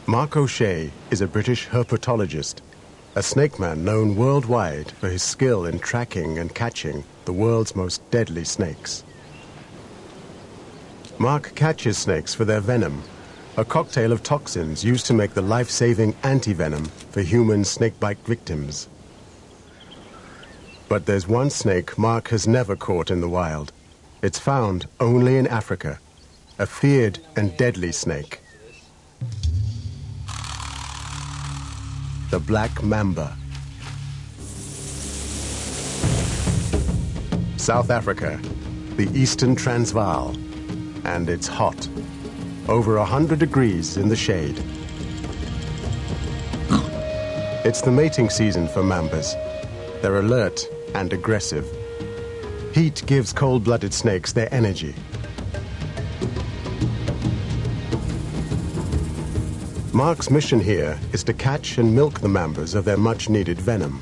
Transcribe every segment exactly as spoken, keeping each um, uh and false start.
Mark O'Shea is a British herpetologist, a snake man known worldwide for his skill in tracking and catching the world's most deadly snakes. Mark catches snakes for their venom, a cocktail of toxins used to make the life-saving antivenom for human snakebite victims. But there's one snake Mark has never caught in the wild. It's found only in Africa, a feared and deadly snake. The black mamba. South Africa, the Eastern Transvaal, and it's hot. Over a hundred degrees in the shade. It's the mating season for mambas. They're alert and aggressive. Heat gives cold-blooded snakes their energy. Mark's mission here is to catch and milk the mambas of their much-needed venom.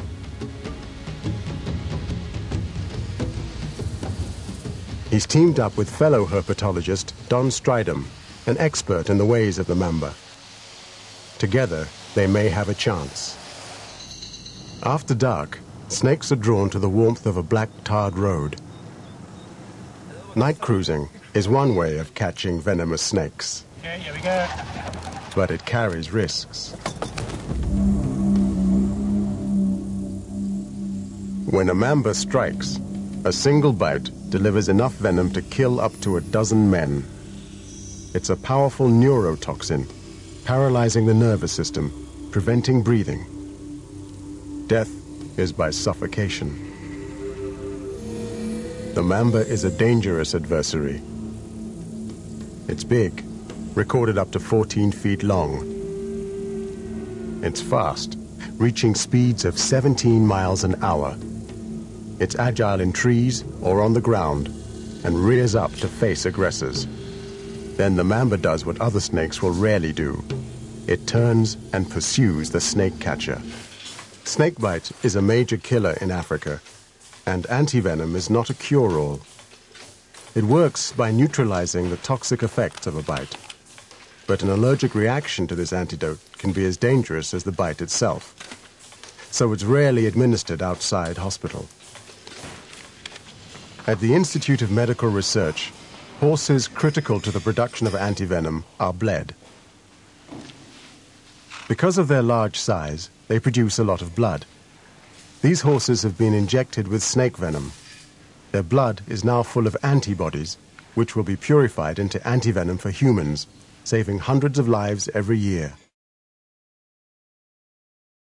He's teamed up with fellow herpetologist Don Stridham, an expert in the ways of the mamba. Together, they may have a chance. After dark, snakes are drawn to the warmth of a black tarred road. Night cruising is one way of catching venomous snakes. Okay, here we go. But it carries risks. When a mamba strikes, a single bite delivers enough venom to kill up to a dozen men. It's a powerful neurotoxin, paralyzing the nervous system, preventing breathing. Death is by suffocation. The mamba is a dangerous adversary. It's big, recorded up to fourteen feet long. It's fast, reaching speeds of seventeen miles an hour. It's agile in trees or on the ground and rears up to face aggressors. Then the mamba does what other snakes will rarely do. It turns and pursues the snake catcher. Snakebite is a major killer in Africa, and antivenom is not a cure-all. It works by neutralizing the toxic effects of a bite. But an allergic reaction to this antidote can be as dangerous as the bite itself. So it's rarely administered outside hospital. At the Institute of Medical Research, horses critical to the production of antivenom are bled. Because of their large size, they produce a lot of blood. These horses have been injected with snake venom. Their blood is now full of antibodies, which will be purified into antivenom for humans, saving hundreds of lives every year.